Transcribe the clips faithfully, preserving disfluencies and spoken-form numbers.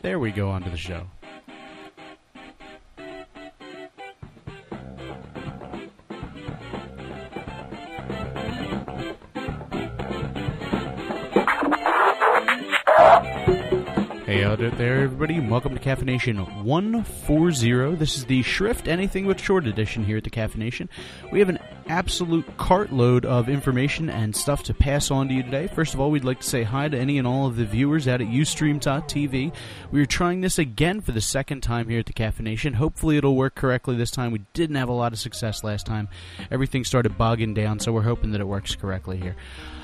there we go, on to the show. Hey out there, everybody, and welcome to Caffeination one forty. This is the Shrift Anything But Short edition here at the Caffeination. We have an absolute cartload of information and stuff to pass on to you today. First of all, we'd like to say hi to any and all of the viewers out at Ustream dot T V. We are trying this again for the second time here at the Caffeination. Hopefully it'll work correctly this time. We didn't have a lot of success last time. Everything started bogging down, so we're hoping that it works correctly here.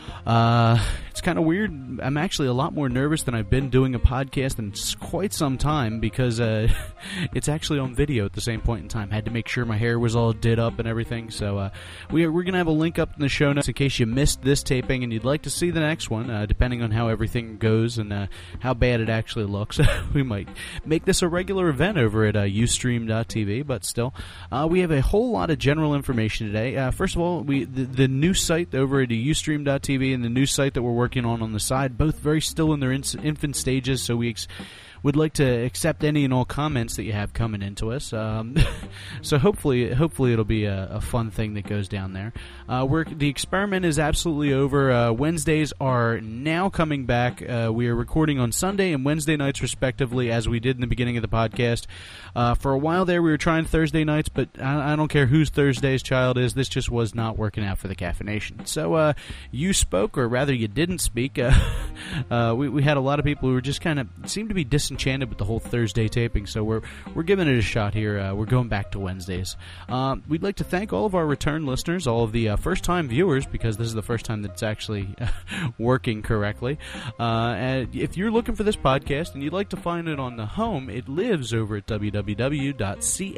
Uh, it's kind of weird. I'm actually a lot more nervous than I've been doing a podcast in quite some time because uh, it's actually on video at the same point in time. Had to make sure my hair was all did up and everything. So uh, we are, we're going to have a link up in the show notes in case you missed this taping and you'd like to see the next one, uh, depending on how everything goes and uh, how bad it actually looks. We might make this a regular event over at uh, Ustream dot T V, but still. Uh, we have a whole lot of general information today. Uh, first of all, we the, the new site over at Ustream dot T V and the new site that we're working on on the side, both very still in their in- infant stages, so we ex- would like to accept any and all comments that you have coming into us. Um, so hopefully hopefully it'll be a, a fun thing that goes down there. Uh, we're, the experiment is absolutely over. Uh, Wednesdays are now coming back. Uh, we are recording on Sunday and Wednesday nights respectively, as we did in the beginning of the podcast. Uh, for a while there, we were trying Thursday nights, but I, I don't care whose Thursday's child is. This just was not working out for the Caffeination. So uh, you spoke, or rather you didn't speak. Uh, uh, we, we had a lot of people who were just kind of seemed to be disenchanted with the whole Thursday taping, so we're we're giving it a shot here. Uh, we're going back to Wednesdays. Um, we'd like to thank all of our return listeners, all of the uh, first-time viewers, because this is the first time that it's actually working correctly. Uh, and if you're looking for this podcast and you'd like to find it on the home, it lives over at w w w dot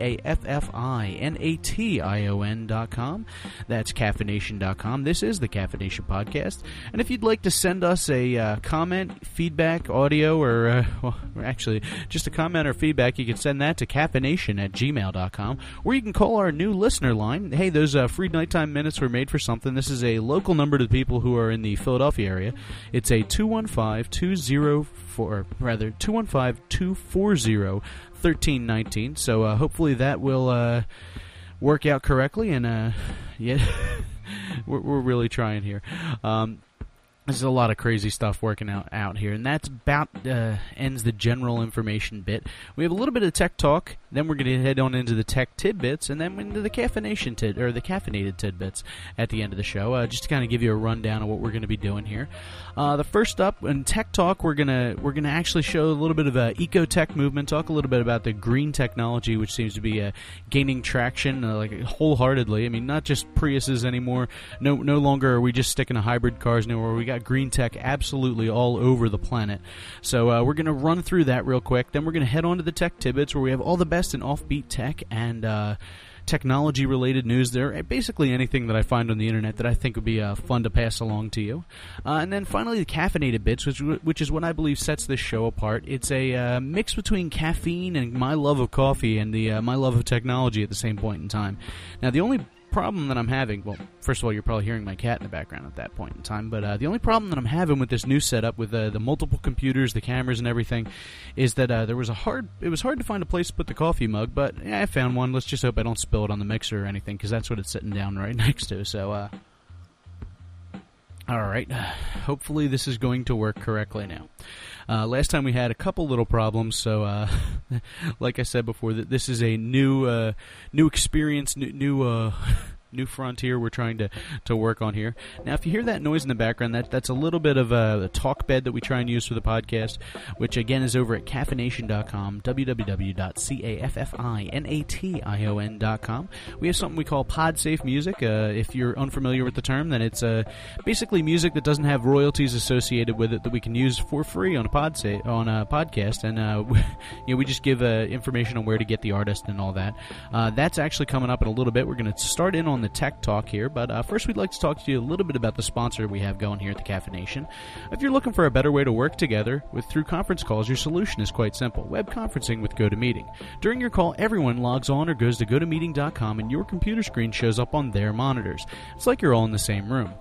caffeination dot com. That's caffeination dot com. This is the Caffeination Podcast. And if you'd like to send us a uh, comment, feedback, audio, or uh, well, actually just a comment or feedback, you can send that to caffeination at gmail dot com. Or you can call our new listener line. Hey, those uh, free nighttime minutes were made for something. This is a local number to the people who are in the Philadelphia area. It's a two one five, two zero four, or rather two one five, two four zero, one three one nine. So uh, hopefully that will uh, work out correctly, and uh, yeah, we're, we're really trying here. Um, There's a lot of crazy stuff working out, out here, and that's about uh, ends the general information bit. We have a little bit of tech talk, then we're going to head on into the tech tidbits, and then into the caffeination tid or the caffeinated tidbits at the end of the show, uh, just to kind of give you a rundown of what we're going to be doing here. Uh, the first up in tech talk, we're gonna we're gonna actually show a little bit of a eco-tech movement, talk a little bit about the green technology, which seems to be uh, gaining traction uh, like wholeheartedly. I mean, not just Priuses anymore. No, no longer are we just sticking to hybrid cars anymore. We got green tech absolutely all over the planet. So uh, we're going to run through that real quick. Then we're going to head on to the tech tidbits, where we have all the best in offbeat tech and uh, technology-related news. There, basically anything that I find on the internet that I think would be uh, fun to pass along to you. Uh, and then finally the caffeinated bits, which which is what I believe sets this show apart. It's a uh, mix between caffeine and my love of coffee and the uh, my love of technology at the same point in time. Now, the only problem that I'm having, well, first of all, you're probably hearing my cat in the background at that point in time, but uh, the only problem that I'm having with this new setup with uh, the multiple computers, the cameras, and everything, is that uh, there was a hard, it was hard to find a place to put the coffee mug, but yeah, I found one. Let's just hope I don't spill it on the mixer or anything, because that's what it's sitting down right next to. So, uh, all right, hopefully this is going to work correctly now. Uh, last time we had a couple little problems, so uh, like I said before, that this is a new, uh, new experience, new, new, uh, new frontier we're trying to, to work on here. Now, if you hear that noise in the background, that that's a little bit of a, a talk bed that we try and use for the podcast, which again is over at caffeination dot com, w w w dot caffeination dot com. We have something we call PodSafe music. Uh, if you're unfamiliar with the term, then it's uh, basically music that doesn't have royalties associated with it that we can use for free on a podsa- on a podcast, and uh, you know, we just give uh, information on where to get the artist and all that. Uh, that's actually coming up in a little bit. We're going to start in on the tech talk here, but uh, first we'd like to talk to you a little bit about the sponsor we have going here at the Caffeination. If you're looking for a better way to work together with through conference calls, your solution is quite simple: web conferencing with GoToMeeting. During your call, everyone logs on or goes to go to meeting dot com, and your computer screen shows up on their monitors. It's like you're all in the same room.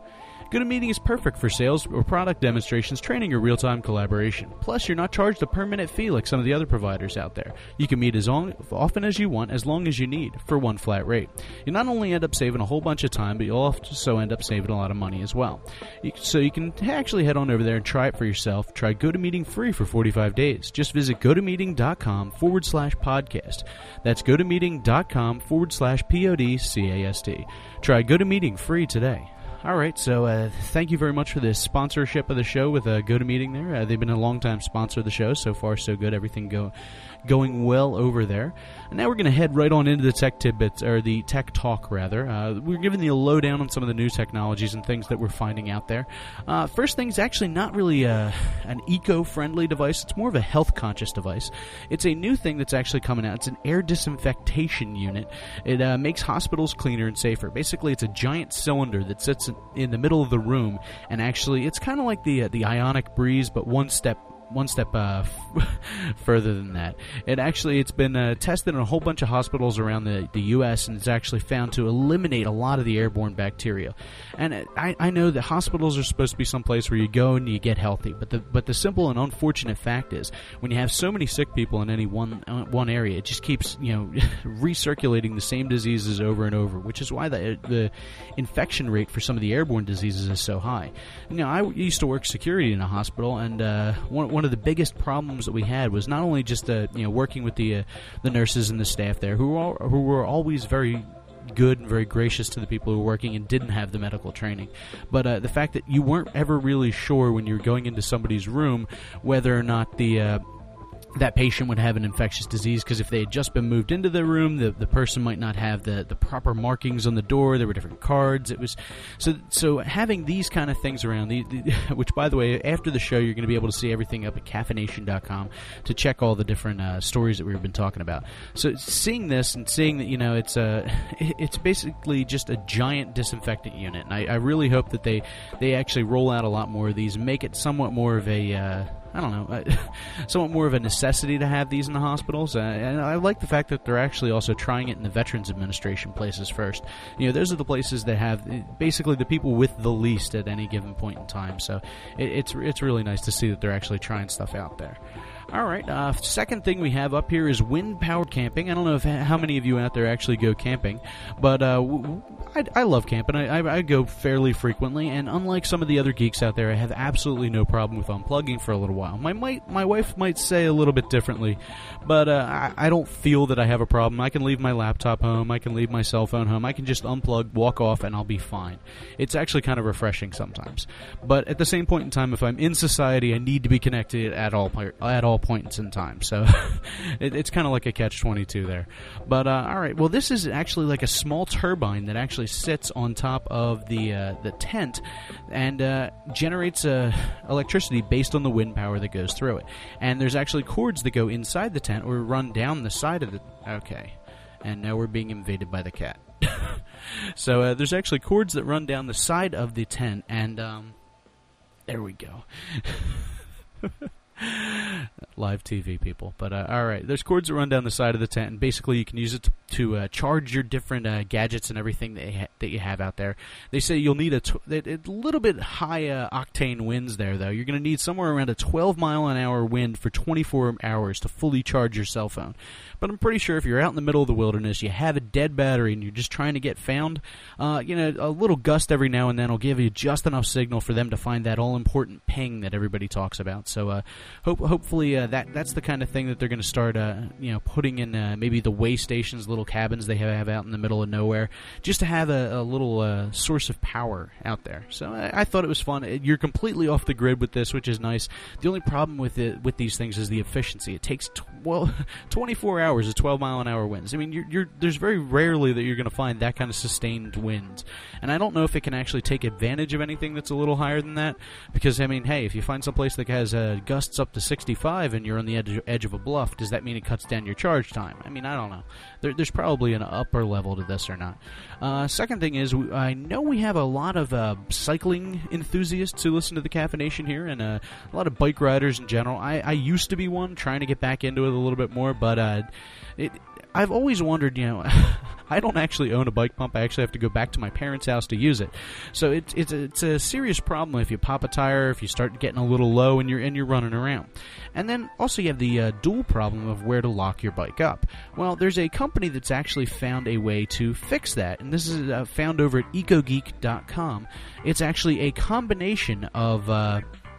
GoToMeeting is perfect for sales or product demonstrations, training, or real-time collaboration. Plus, you're not charged a per-minute fee like some of the other providers out there. You can meet as often as you want, as long as you need, for one flat rate. You not only end up saving a whole bunch of time, but you'll also end up saving a lot of money as well. You, so you can actually head on over there and try it for yourself. Try GoToMeeting free for forty-five days. Just visit GoToMeeting.com forward slash podcast. That's GoToMeeting.com forward slash P-O-D-C-A-S-T. Try GoToMeeting free today. All right, so uh, thank you very much for the sponsorship of the show with uh, GoToMeeting there. Uh, they've been a long-time sponsor of the show. So far, so good. Everything go, going well over there. And now we're going to head right on into the tech tidbits, or the tech talk, rather. Uh, we're giving you a lowdown on some of the new technologies and things that we're finding out there. Uh, first thing is actually not really uh, an eco-friendly device. It's more of a health-conscious device. It's a new thing that's actually coming out. It's an air disinfectation unit. It uh, makes hospitals cleaner and safer. Basically, it's a giant cylinder that sits in the middle of the room, and actually it's kind of like the uh, the Ionic Breeze, but one step one step uh, further than that. It actually, it's been uh, tested in a whole bunch of hospitals around the, the U S, and it's actually found to eliminate a lot of the airborne bacteria. And I, I know that hospitals are supposed to be someplace where you go and you get healthy, but the but the simple and unfortunate fact is, when you have so many sick people in any one uh, one area, it just keeps, you know, recirculating the same diseases over and over, which is why the the infection rate for some of the airborne diseases is so high. You know, I used to work security in a hospital, and uh, one one of the biggest problems that we had was not only just uh, you know working with the uh, the nurses and the staff there, who were all, who were always very good and very gracious to the people who were working and didn't have the medical training, but uh, the fact that you weren't ever really sure when you were going into somebody's room whether or not the uh, that patient would have an infectious disease, because if they had just been moved into the room, the the person might not have the, the proper markings on the door. There were different cards. It was so so having these kind of things around, the, the, which, by the way, after the show, you're going to be able to see everything up at caffeination dot com to check all the different uh, stories that we've been talking about. So seeing this and seeing that, you know, it's a it's basically just a giant disinfectant unit, and I, I really hope that they they actually roll out a lot more of these and make it somewhat more of a uh, I don't know, uh, somewhat more of a necessity to have these in the hospitals. Uh, and I like the fact that they're actually also trying it in the Veterans Administration places first. You know, those are the places that have basically the people with the least at any given point in time. So it, it's it's really nice to see that they're actually trying stuff out there. All right, uh, second thing we have up here is wind-powered camping. I don't know if how many of you out there actually go camping, but uh, w- I, I love camping. I, I, I go fairly frequently, and unlike some of the other geeks out there, I have absolutely no problem with unplugging for a little while. My might, my wife might say a little bit differently, but uh, I, I don't feel that I have a problem. I can leave my laptop home. I can leave my cell phone home. I can just unplug, walk off, and I'll be fine. It's actually kind of refreshing sometimes. But at the same point in time, if I'm in society, I need to be connected at all at all points in time. So it, it's kind of like a catch twenty-two there. But uh, all right, well, this is actually like a small turbine that actually sits on top of the uh, the tent and uh, generates uh, electricity based on the wind power that goes through it. And there's actually cords that go inside the tent or run down the side of the... Okay. And now we're being invaded by the cat. So uh, there's actually cords that run down the side of the tent, and um, there we go. Live T V, people. But uh, all right, there's cords that run down the side of the tent, and basically you can use it to, to uh, charge your different uh, gadgets and everything that you, ha- that you have out there. They say you'll need a, tw- a little bit high uh, octane winds there, though. You're going to need somewhere around a twelve mile an hour wind for twenty-four hours to fully charge your cell phone. But I'm pretty sure if you're out in the middle of the wilderness, you have a dead battery, and you're just trying to get found, uh, you know, a little gust every now and then will give you just enough signal for them to find that all-important ping that everybody talks about. So uh, hope, hopefully uh, that that's the kind of thing that they're going to start, uh, you know, putting in uh, maybe the way stations, little cabins they have out in the middle of nowhere, just to have a, a little uh, source of power out there. So I, I thought it was fun. You're completely off the grid with this, which is nice. The only problem with it, with these things is the efficiency. It takes twelve, twenty-four hours of twelve mile an hour winds. I mean, you're, you're, there's very rarely that you're going to find that kind of sustained wind. And I don't know if it can actually take advantage of anything that's a little higher than that, because, I mean, hey, if you find someplace that has uh, gusts up to sixty-five and you're on the edge, edge of a bluff, does that mean it cuts down your charge time? I mean, I don't know. There, there's probably an upper level to this or not. Uh, second thing is, we, I know we have a lot of uh, cycling enthusiasts who listen to the Caffeination here, and uh, a lot of bike riders in general. I, I used to be one, trying to get back into it a little bit more, but uh, it... I've always wondered, you know, I don't actually own a bike pump. I actually have to go back to my parents' house to use it. So it's it's a, it's a serious problem if you pop a tire, if you start getting a little low and you're and you're running around. And then also you have the uh, dual problem of where to lock your bike up. Well, there's a company that's actually found a way to fix that, and this is uh, found over at ecogeek dot com. It's actually a combination of uh,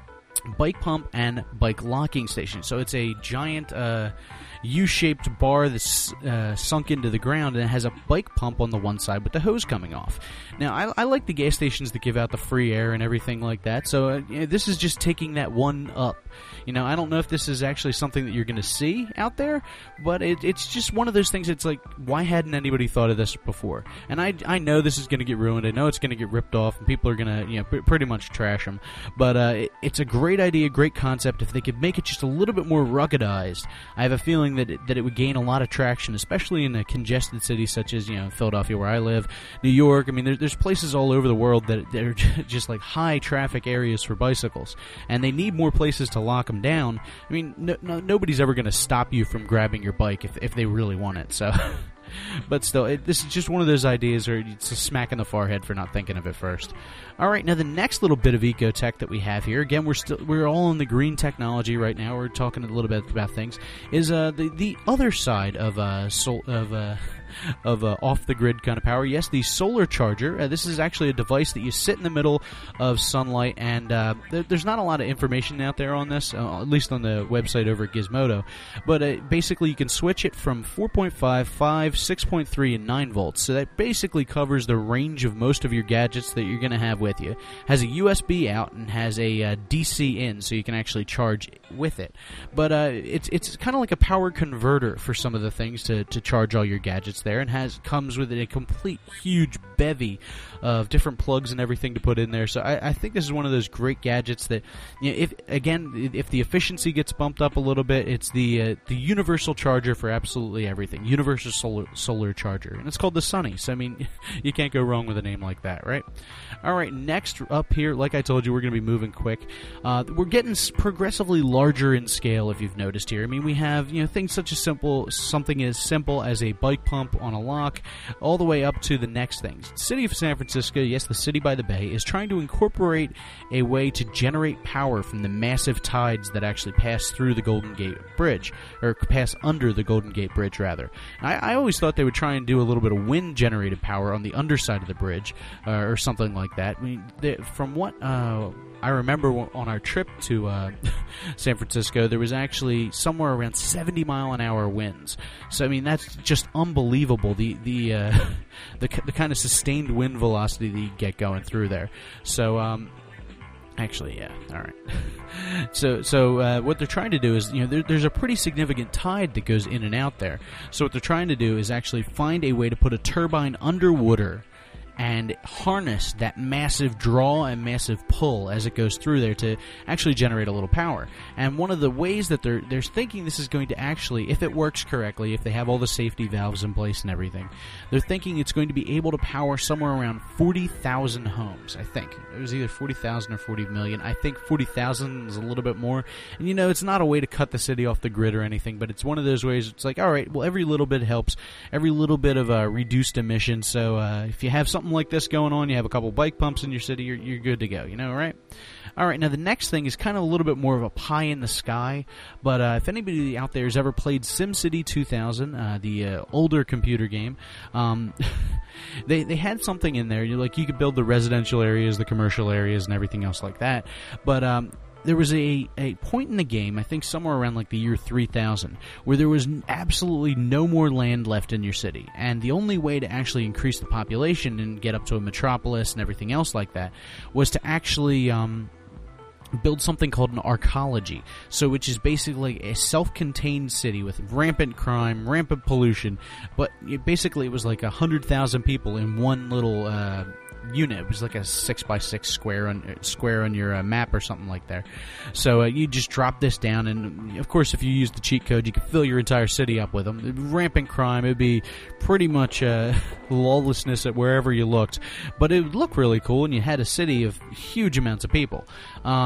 bike pump and bike locking station. So it's a giant uh, U-shaped bar that's uh, sunk into the ground, and it has a bike pump on the one side with the hose coming off. Now, I, I like the gas stations that give out the free air and everything like that, so uh, you know, this is just taking that one up. You know, I don't know if this is actually something that you're going to see out there, but it, it's just one of those things. It's like, why hadn't anybody thought of this before? And I, I know this is going to get ruined. I know it's going to get ripped off, and people are going to, you know, p- pretty much trash them. But uh, it, it's a great idea, great concept. If they could make it just a little bit more ruggedized, I have a feeling that it, that it would gain a lot of traction, especially in a congested city such as, you know, Philadelphia, where I live, New York. I mean, there, there's places all over the world that, that are just like high traffic areas for bicycles, and they need more places to lock them down. I mean, no, no, nobody's ever going to stop you from grabbing your bike if if they really want it. So, but still, it, this is just one of those ideas where it's a smack in the forehead for not thinking of it first. All right, now the next little bit of eco-tech that we have here, again, we're still we're all in the green technology right now. We're talking a little bit about things. Is uh the the other side of uh sol- of uh. of uh, off-the-grid kind of power. Yes, the solar charger. Uh, this is actually a device that you sit in the middle of sunlight, and uh, th- there's not a lot of information out there on this, uh, at least on the website over at Gizmodo. But uh, basically, you can switch it from four point five, five, six point three, and nine volts. So that basically covers the range of most of your gadgets that you're going to have with you. Has a U S B out and has a uh, D C in, so you can actually charge with it. But uh, it's it's kind of like a power converter for some of the things to, to charge all your gadgets there, and has comes with a complete huge bevy of different plugs and everything to put in there. So I, I think this is one of those great gadgets that, you know, if again, if the efficiency gets bumped up a little bit, it's the uh, the universal charger for absolutely everything. Universal solar solar charger, and it's called the Sunny. So I mean, you can't go wrong with a name like that, right? All right, next up here, like I told you, we're going to be moving quick. Uh, we're getting progressively larger in scale, if you've noticed here. I mean, we have, you know, things such as simple something as simple as a bike pump on a lock, all the way up to the next things. The city of San Francisco, yes, the city by the bay, is trying to incorporate a way to generate power from the massive tides that actually pass through the Golden Gate Bridge, or pass under the Golden Gate Bridge, rather. I, I always thought they would try and do a little bit of wind-generated power on the underside of the bridge, uh, or something like that. I mean, they, from what uh, I remember on our trip to uh, San Francisco, there was actually somewhere around seventy mile an hour winds. So I mean, that's just unbelievable. The the uh, the, the kind of sustained wind velocity that you get going through there. So um, actually, yeah, all right. so so uh, what they're trying to do is, you know, there, there's a pretty significant tide that goes in and out there. So what they're trying to do is actually find a way to put a turbine underwater and harness that massive draw and massive pull as it goes through there to actually generate a little power. And one of the ways that they're they're thinking this is going to actually, if it works correctly, if they have all the safety valves in place and everything, they're thinking it's going to be able to power somewhere around forty thousand homes, I think. It was either forty thousand or forty million. I think forty thousand is a little bit more. And, you know, it's not a way to cut the city off the grid or anything, but it's one of those ways. It's like, all right, well, every little bit helps. Every little bit of uh, reduced emission. So uh, if you have something like this going on, you have a couple bike pumps in your city, you're, you're good to go, you know, right? All right, now the next thing is kind of a little bit more of a pie in the sky, but uh, if anybody out there has ever played SimCity two thousand, uh, the uh, older computer game, um, they they had something in there. You like you could build the residential areas, the commercial areas, and everything else like that, but um, there was a, a point in the game, I think somewhere around like the year three thousand, where there was absolutely no more land left in your city. And the only way to actually increase the population and get up to a metropolis and everything else like that was to actually um, build something called an arcology. So which is basically a self-contained city with rampant crime, rampant pollution, but it basically it was like one hundred thousand people in one little uh unit. It was like a six by six square on square on your uh, map or something like that. So uh, you just drop this down, and of course, if you use the cheat code, you can fill your entire city up with them. Rampant crime. It would be pretty much uh, lawlessness at wherever you looked, but it would look really cool, and you had a city of huge amounts of people. Um,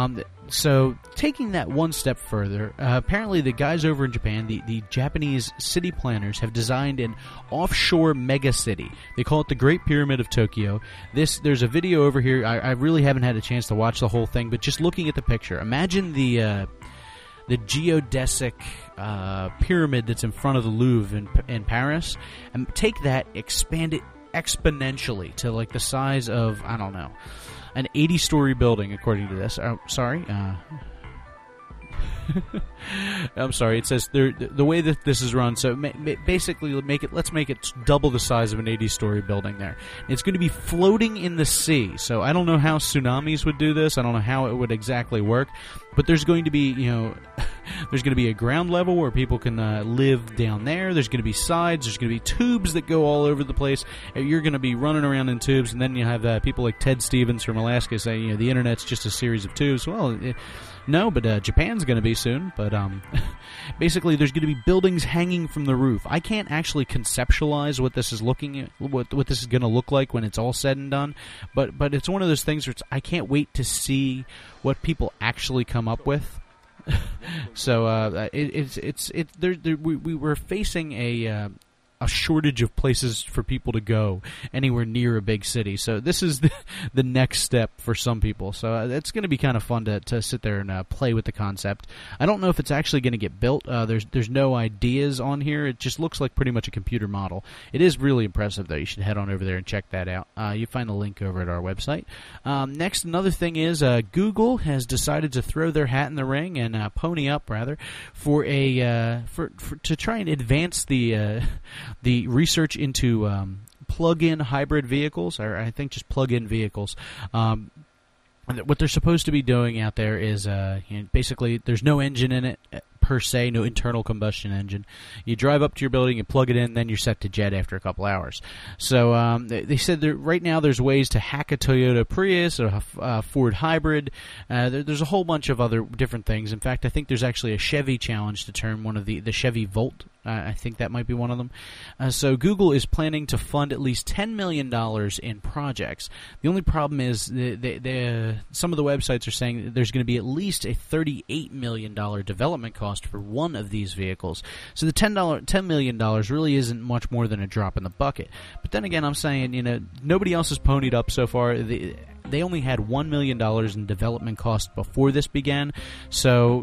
so taking that one step further, uh, apparently the guys over in Japan, the, the Japanese city planners, have designed an offshore megacity. They call it the Great Pyramid of Tokyo. This There's a video over here. I, I really haven't had a chance to watch the whole thing, but just looking at the picture, imagine the uh, the geodesic uh, pyramid that's in front of the Louvre in, in Paris, and take that, expand it exponentially to like the size of, I don't know, an eighty-story building, according to this. Oh, sorry. Uh, I'm sorry. It says the the way that this is run. So ma- ma- basically, make it. Let's make it double the size of an eighty-story building. There, it's going to be floating in the sea. So I don't know how tsunamis would do this. I don't know how it would exactly work. But there's going to be, you know, there's going to be a ground level where people can uh, live down there. There's going to be sides. There's going to be tubes that go all over the place. You're going to be running around in tubes, and then you have uh, people like Ted Stevens from Alaska saying, you know, the internet's just a series of tubes. Well, it, no, but uh, Japan's going to be soon. But um, basically, there's going to be buildings hanging from the roof. I can't actually conceptualize what this is looking at, what what this is going to look like when it's all said and done. But but it's one of those things where it's, I can't wait to see what people actually come up with. so uh, it, it's it's it. There, there, we we were facing a. Uh, a shortage of places for people to go anywhere near a big city. So this is the, the next step for some people. So uh, it's going to be kind of fun to, to sit there and uh, play with the concept. I don't know if it's actually going to get built. Uh, there's there's no ideas on here. It just looks like pretty much a computer model. It is really impressive, though. You should head on over there and check that out. Uh, you find the link over at our website. Um, next, another thing is uh, Google has decided to throw their hat in the ring and uh, pony up, rather, for a uh, for, for to try and advance the uh, the research into um, plug-in hybrid vehicles, or I think just plug-in vehicles. Um, what they're supposed to be doing out there is uh, you know, basically there's no engine in it per se, no internal combustion engine. You drive up to your building, you plug it in, then you're set to jet after a couple hours. So um, they, they said that right now there's ways to hack a Toyota Prius or a uh, Ford Hybrid. Uh, there, there's a whole bunch of other different things. In fact, I think there's actually a Chevy challenge to turn one of the, the Chevy Volt. Uh, I think that might be one of them. Uh, so Google is planning to fund at least ten million dollars in projects. The only problem is the, the, the, some of the websites are saying that there's going to be at least a thirty-eight million dollars development cost for one of these vehicles. So the ten million dollars really isn't much more than a drop in the bucket. But then again, I'm saying, you know, nobody else has ponied up so far. The, they only had one million dollars in development costs before this began. So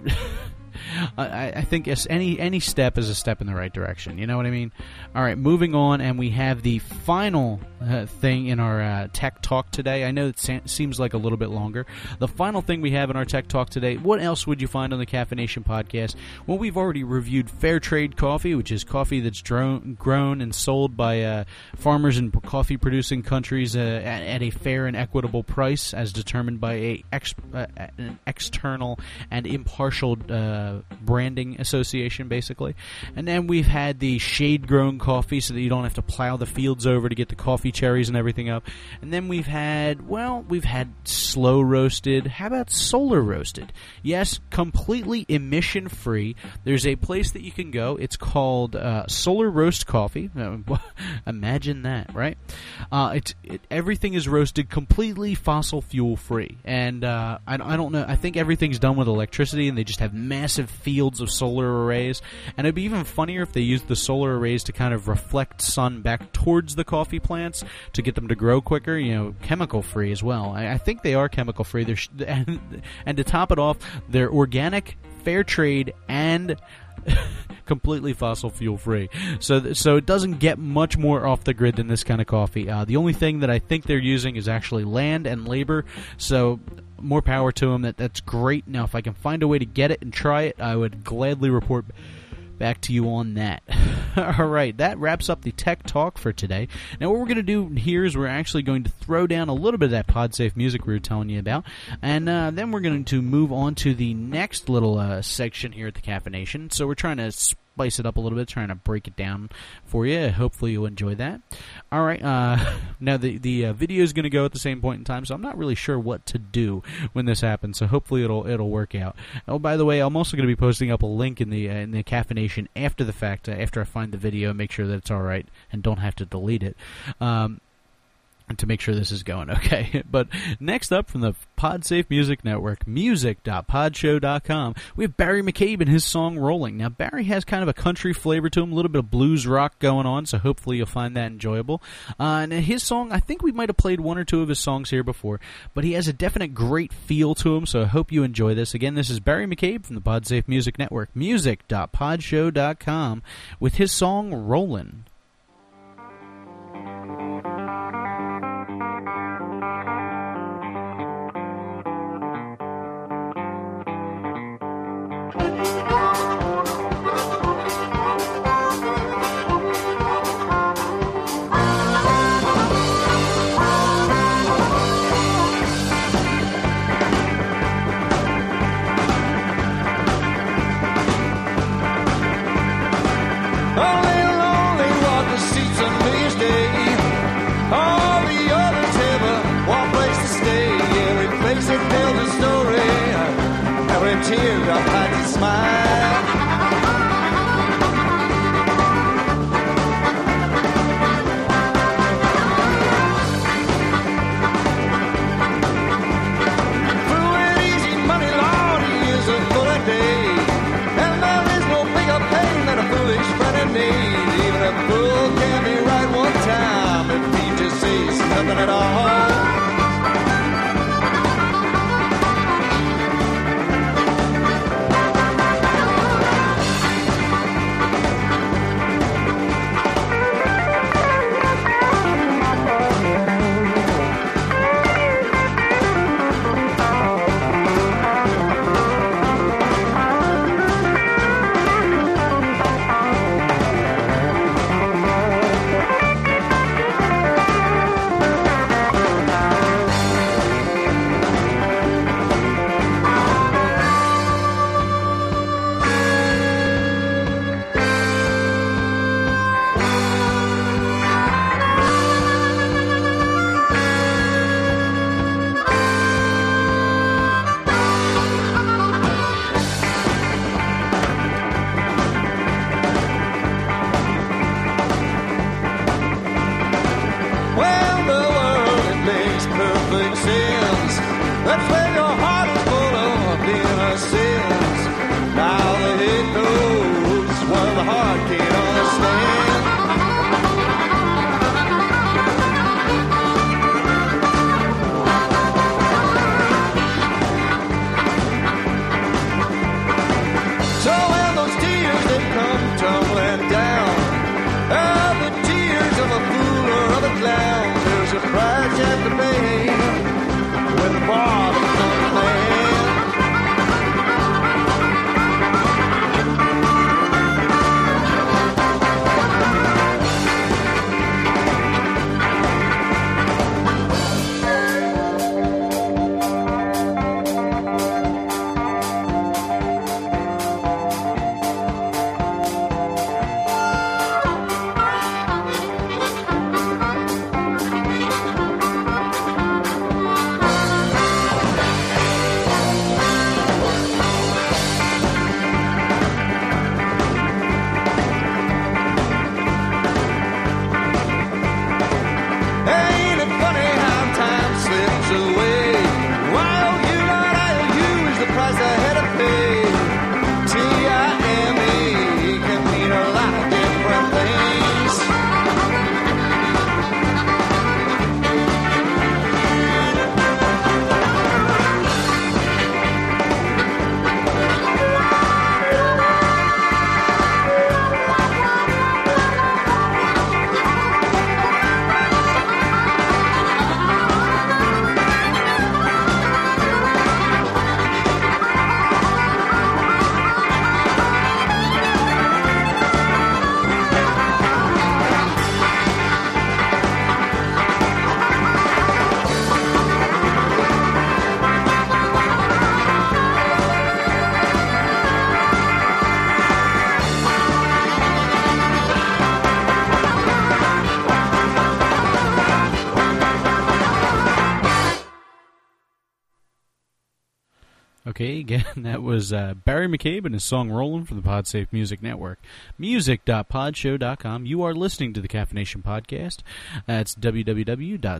I, I think any any step is a step in the right direction. You know what I mean? All right, moving on, and we have the final uh, thing in our uh, tech talk today. I know it sa- seems like a little bit longer. The final thing we have in our tech talk today, what else would you find on the Caffeination podcast? Well, we've already reviewed Fair Trade Coffee, which is coffee that's dro- grown and sold by uh, farmers in coffee-producing countries uh, at, at a fair and equitable price, as determined by a ex- uh, an external and impartial uh, branding association, basically. And then we've had the shade-grown coffee so that you don't have to plow the fields over to get the coffee cherries and everything up. And then we've had, well, we've had slow roasted. How about solar roasted? Yes, completely emission-free. There's a place that you can go. It's called uh, Solar Roast Coffee. Imagine that, right? Uh, it's it, everything is roasted completely fossil fuel-free. And uh, I, I don't know. I think everything's done with electricity, and they just have massive fields of solar arrays. And it'd be even funnier if they used the solar arrays to kind of reflect sun back towards the coffee plants to get them to grow quicker. You know, chemical free as well. I, I think they are chemical free. They're sh- and, and to top it off, they're organic, fair trade, and completely fossil fuel free. So so it doesn't get much more off the grid than this kind of coffee. Uh, the only thing that I think they're using is actually land and labor. So more power to them. That that's great. Now, if I can find a way to get it and try it, I would gladly report back to you on that. All right, that wraps up the tech talk for today. Now, what we're going to do here is we're actually going to throw down a little bit of that PodSafe music we were telling you about, and uh, then we're going to move on to the next little uh, section here at the Caffeination. So we're trying to spice it up a little bit, trying to break it down for you. Hopefully you'll enjoy that. All right, uh, now the the uh, video is going to go at the same point in time, so I'm not really sure what to do when this happens. So hopefully it'll it'll work out. Oh, by the way, I'm also going to be posting up a link in the uh, in the Caffeination after the fact, uh, after I find the video, make sure that it's all right and don't have to delete it. Um, to make sure this is going okay. But next up from the PodSafe Music Network, music dot podshow dot com, we have Barry McCabe and his song Rolling. Now, Barry has kind of a country flavor to him, a little bit of blues rock going on, so hopefully you'll find that enjoyable. Uh, and his song, I think we might have played one or two of his songs here before, but he has a definite great feel to him, so I hope you enjoy this. Again, this is Barry McCabe from the PodSafe Music Network, music dot podshow dot com, with his song Rollin'. Teardrop hides a smile. Full and easy money, Lord, he is a full a day, and there is no bigger pain than a foolish friend in need. Okay, again, that was uh, Barry McCabe and his song Rollin' from the PodSafe Music Network. music dot podshow dot com. You are listening to the Caffeination Podcast. That's w w w dot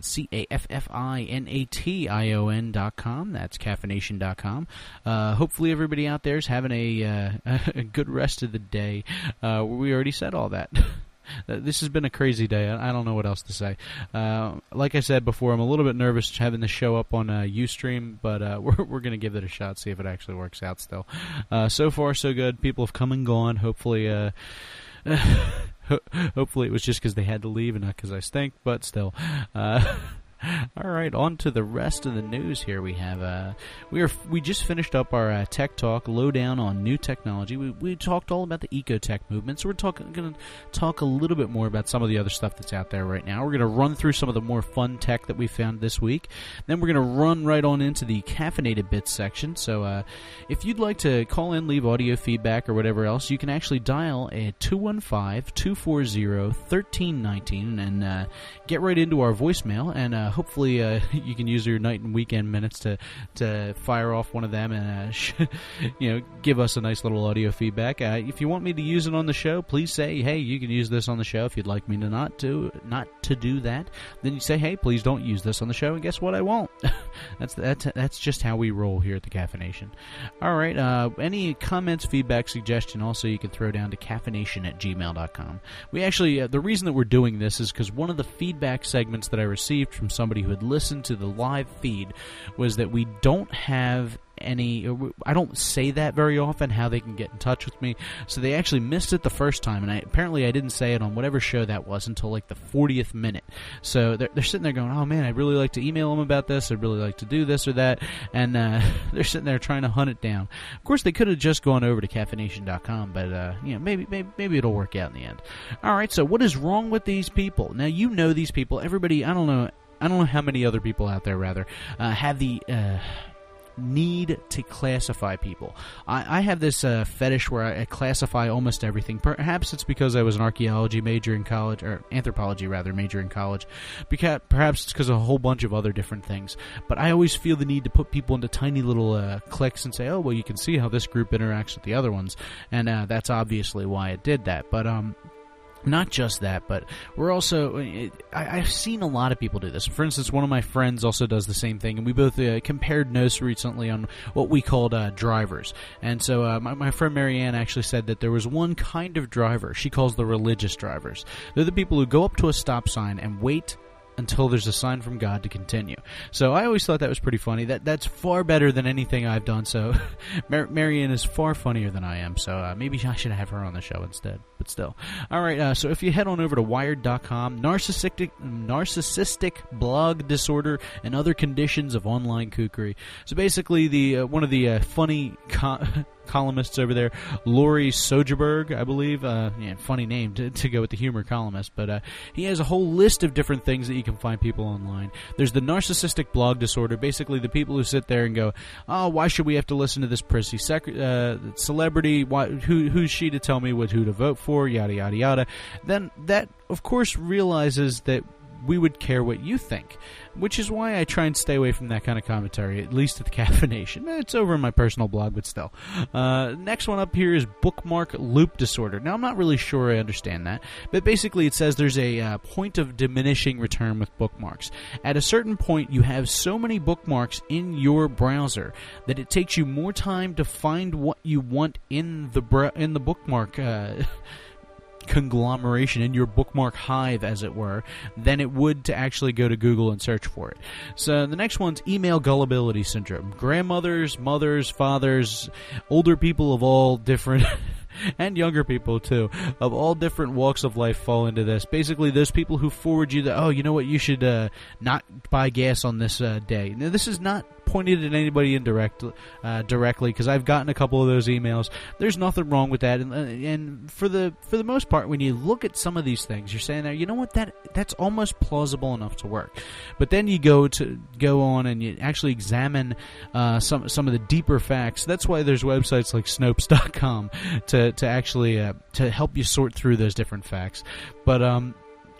caffeination dot com. That's caffeination dot com. Uh, hopefully everybody out there is having a, uh, a good rest of the day. Uh, we already said all that. This has been a crazy day. I don't know what else to say. Uh, like I said before, I'm a little bit nervous having this show up on uh, Ustream, but uh, we're we're going to give it a shot, see if it actually works out still. Uh, so far, so good. People have come and gone. Hopefully, uh, hopefully it was just because they had to leave and not because I stink, but still. Uh, all right, on to the rest of the news here. We have uh, we are we just finished up our uh, tech talk, lowdown on new technology. We we talked all about the ecotech movement, so we're talking going to talk a little bit more about some of the other stuff that's out there right now. We're going to run through some of the more fun tech that we found this week. Then we're going to run right on into the caffeinated bits section. So uh, if you'd like to call in, leave audio feedback or whatever else, you can actually dial at two one five, two four zero, one three one nine and uh, get right into our voicemail and. Uh, Hopefully, uh, you can use your night and weekend minutes to to fire off one of them and uh, sh- you know give us a nice little audio feedback. Uh, if you want me to use it on the show, please say, "Hey, you can use this on the show." If you'd like me to not to not to do that, then you say, "Hey, please don't use this on the show." And guess what? I won't. that's that's that's just how we roll here at the Caffeination. All right. Uh, any comments, feedback, suggestion? Also, you can throw down to caffeination at gmail dot com. We actually uh, the reason that we're doing this is because one of the feedback segments that I received from somebody who had listened to the live feed was that we don't have any I don't say that very often, how they can get in touch with me, so they actually missed it the first time, and I apparently I didn't say it on whatever show that was until like the fortieth minute. So they're, they're sitting there going, oh man, I'd really like to email them about this, I'd really like to do this or that, and uh, they're sitting there trying to hunt it down. Of course they could have just gone over to caffeination dot com, but uh, you know maybe, maybe maybe it'll work out in the end. Alright, so what is wrong with these people? Now you know these people, everybody, I don't know I don't know how many other people out there, rather, uh, have the uh, need to classify people. I, I have this uh, fetish where I, I classify almost everything. Perhaps it's because I was an archaeology major in college, or anthropology, rather, major in college. Because, perhaps it's because of a whole bunch of other different things. But I always feel the need to put people into tiny little uh, cliques and say, oh, well, you can see how this group interacts with the other ones. And uh, that's obviously why it did that. But, um... not just that, but we're also, I, I've seen a lot of people do this. For instance, one of my friends also does the same thing, and we both uh, compared notes recently on what we called uh, drivers. And so uh, my, my friend Marianne actually said that there was one kind of driver she calls the religious drivers. They're the people who go up to a stop sign and wait until there's a sign from God to continue. So I always thought that was pretty funny. That That's far better than anything I've done. So Mar- Marianne is far funnier than I am. So uh, maybe I should have her on the show instead. But still. All right, uh, so if you head on over to wired dot com, narcissistic narcissistic blog disorder and other conditions of online kookery. So basically, the uh, one of the uh, funny co- columnists over there, Laurie Soderberg, I believe, uh, yeah, funny name to, to go with the humor columnist, but uh, he has a whole list of different things that you can find people online. There's the narcissistic blog disorder, basically the people who sit there and go, oh, why should we have to listen to this prissy sec- uh, celebrity? Why, who, who's she to tell me what who to vote for? Yada, yada, yada. Then that, of course, realizes that we would care what you think, which is why I try and stay away from that kind of commentary, at least at the Caffeination. It's over in my personal blog, but still. Uh, next one up here is bookmark loop disorder. Now, I'm not really sure I understand that, but basically it says there's a uh, point of diminishing return with bookmarks. At a certain point, you have so many bookmarks in your browser that it takes you more time to find what you want in the br- in the bookmark uh conglomeration, in your bookmark hive, as it were, than it would to actually go to Google and search for it. So the next one's email gullibility syndrome. Grandmothers, mothers, fathers, older people of all different and younger people too, of all different walks of life fall into this. Basically, those people who forward you the, oh, you know what, you should uh, not buy gas on this uh, day. Now, this is not pointed at anybody indirect, uh, directly, because I've gotten a couple of those emails. There's nothing wrong with that, and, and for the for the most part, when you look at some of these things, you're saying, there, you know what, that that's almost plausible enough to work. But then you go to go on and you actually examine uh, some some of the deeper facts. That's why there's websites like Snopes dot com to to actually uh, to help you sort through those different facts. But um.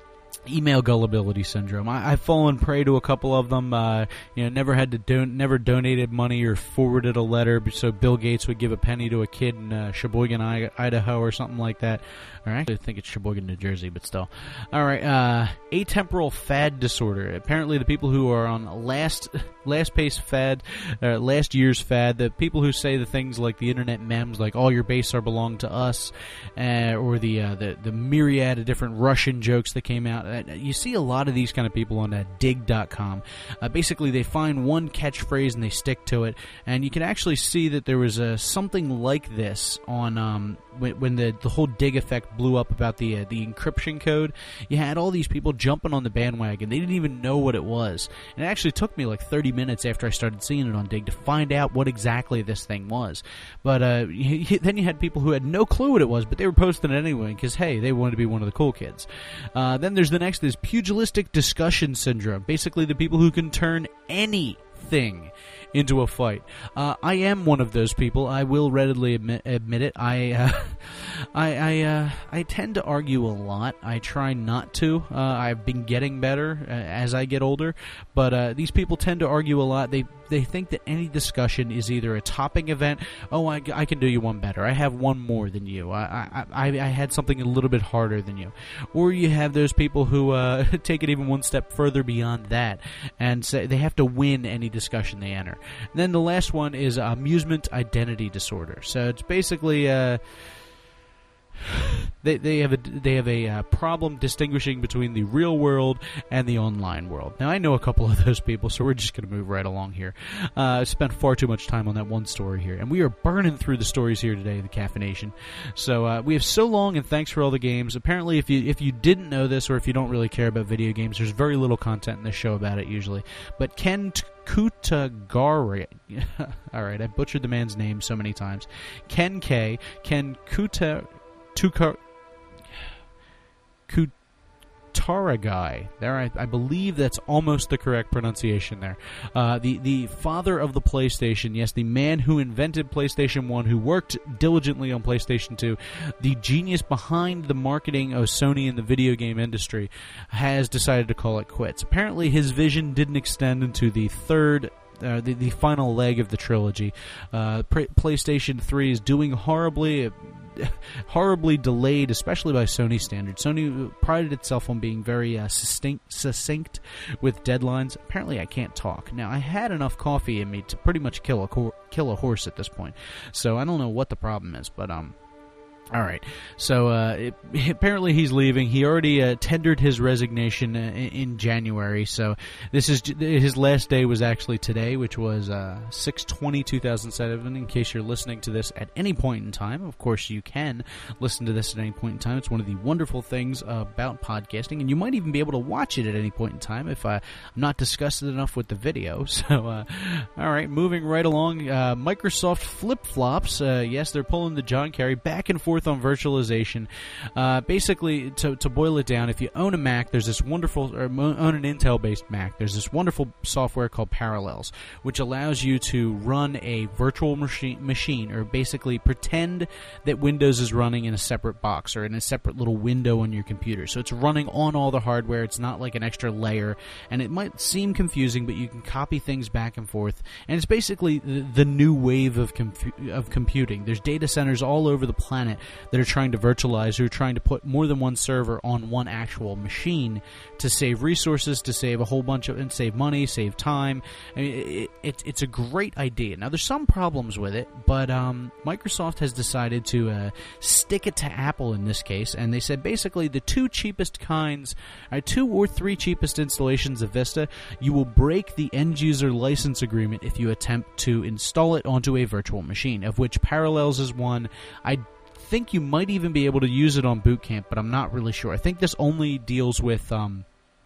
email gullibility syndrome. I, I've fallen prey to a couple of them. Uh, you know, never had to don- never donated money or forwarded a letter so Bill Gates would give a penny to a kid in uh, Sheboygan, I- Idaho, or something like that. Or actually, I think it's Sheboygan, New Jersey, but still. All right, uh, atemporal fad disorder. Apparently, the people who are on last last pace fad, uh, last year's fad, the people who say the things like the internet memes, like "all your base are belong to us," uh, or the, uh, the the myriad of different Russian jokes that came out. Uh, you see a lot of these kind of people on uh, dig dot com. Uh, basically, they find one catchphrase and they stick to it, and you can actually see that there was uh, something like this on um, when, when the the whole Dig effect blew up about the uh, the encryption code. You had all these people jumping on the bandwagon. They didn't even know what it was, and it actually took me like thirty minutes after I started seeing it on Dig to find out what exactly this thing was. But uh, you, then you had people who had no clue what it was, but they were posting it anyway because, hey, they wanted to be one of the cool kids. Uh, then there's the next is pugilistic discussion syndrome. Basically, the people who can turn anything into a fight. Uh, I am one of those people. I will readily admit, admit it. I, uh, I, I, uh, I tend to argue a lot. I try not to. Uh, I've been getting better uh, as I get older, but uh, these people tend to argue a lot. They they think that any discussion is either a topping event. Oh, I, I can do you one better. I have one more than you. I, I, I, I had something a little bit harder than you. Or you have those people who uh, take it even one step further beyond that and say they have to win any discussion they enter. And then the last one is amusement identity disorder. So it's basically uh, they they have a they have a uh, problem distinguishing between the real world and the online world. Now I know a couple of those people, so we're just going to move right along here. Uh, I spent far too much time on that one story here, and we are burning through the stories here today, the Caffeination. So uh, we have So Long and Thanks for All the Games. Apparently, if you if you didn't know this, or if you don't really care about video games, there's very little content in this show about it usually. But Ken T- Kutagari. All right, I butchered the man's name so many times. Ken K. Ken Kuta Tukar Kutaragai. There, I, I believe that's almost the correct pronunciation there. Uh, the the father of the PlayStation. Yes, the man who invented PlayStation one, who worked diligently on PlayStation two, the genius behind the marketing of Sony in the video game industry, has decided to call it quits. Apparently, his vision didn't extend into the third. Uh, the, the final leg of the trilogy. Uh, pre- PlayStation three is doing horribly, horribly delayed, especially by Sony standards. Sony prided itself on being very uh, succinct, succinct with deadlines. Apparently, I can't talk. Now, I had enough coffee in me to pretty much kill a cor- kill a horse at this point, so I don't know what the problem is, but um. All right, so uh, it, apparently he's leaving. He already uh, tendered his resignation uh, in, in January, so this is his last day was actually today, which was uh, six twenty two thousand seven. In case you're listening to this at any point in time, of course you can listen to this at any point in time. It's one of the wonderful things about podcasting, and you might even be able to watch it at any point in time if uh, I'm not disgusted enough with the video. So, uh, all right, moving right along, uh, Microsoft flip-flops. Uh, yes, they're pulling the John Kerry back and forth on virtualization. Uh, basically, to, to boil it down, if you own a Mac, there's this wonderful, or own an Intel-based Mac, there's this wonderful software called Parallels, which allows you to run a virtual machine, machine, or basically pretend that Windows is running in a separate box or in a separate little window on your computer. So it's running on all the hardware. It's not like an extra layer, and it might seem confusing, but you can copy things back and forth, and it's basically the, the new wave of, compu- of computing. There's data centers all over the planet that are trying to virtualize, who are trying to put more than one server on one actual machine to save resources, to save a whole bunch of, and save money, save time. I mean, it, it, it's a great idea. Now, there's some problems with it, but um, Microsoft has decided to uh, stick it to Apple in this case, and they said basically the two cheapest kinds, uh, two or three cheapest installations of Vista, you will break the end-user license agreement if you attempt to install it onto a virtual machine, of which Parallels is one. I think you might even be able to use it on Boot Camp, but I'm not really sure. I think this only deals with um,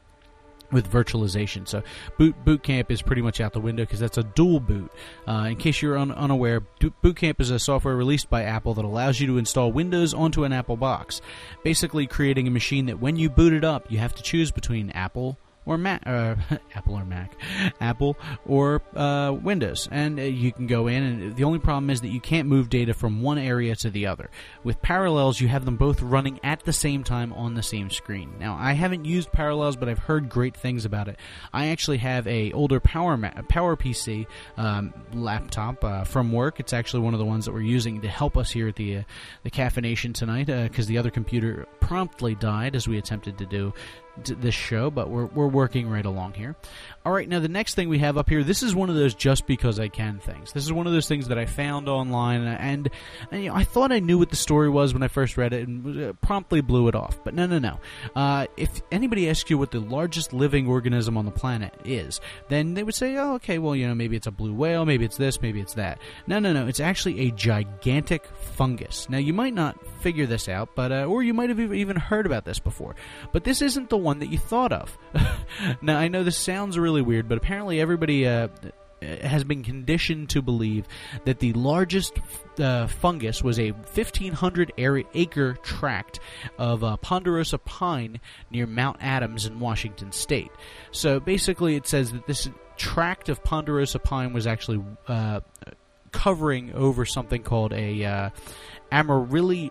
with virtualization. So Boot Boot Camp is pretty much out the window because that's a dual boot. Uh, in case you're un- unaware, Boot Camp is a software released by Apple that allows you to install Windows onto an Apple box, basically creating a machine that when you boot it up, you have to choose between Apple or Mac, uh, Apple or Mac, Apple or uh, Windows, and uh, you can go in. And the only problem is that you can't move data from one area to the other. With Parallels, you have them both running at the same time on the same screen. Now, I haven't used Parallels, but I've heard great things about it. I actually have a older Power Ma- Power P C um, laptop uh, from work. It's actually one of the ones that we're using to help us here at the uh, the Caffeination tonight, because uh, the other computer promptly died as we attempted to do this show, but we're we're working right along here. All right, now the next thing we have up here, this is one of those just because I can things. This is one of those things that I found online, and, and you know, I thought I knew what the story was when I first read it, and promptly blew it off. But no, no, no. Uh, if anybody asks you what the largest living organism on the planet is, then they would say, oh, okay, well, you know, maybe it's a blue whale, maybe it's this, maybe it's that. No, no, no. It's actually a gigantic fungus. Now, you might not figure this out, but uh, or you might have even heard about this before. But this isn't the one that you thought of. Now, I know this sounds really weird, but apparently everybody uh, has been conditioned to believe that the largest uh, fungus was a fifteen hundred acre tract of uh, ponderosa pine near Mount Adams in Washington State. So basically it says that this tract of ponderosa pine was actually uh, covering over something called a uh, Amarylli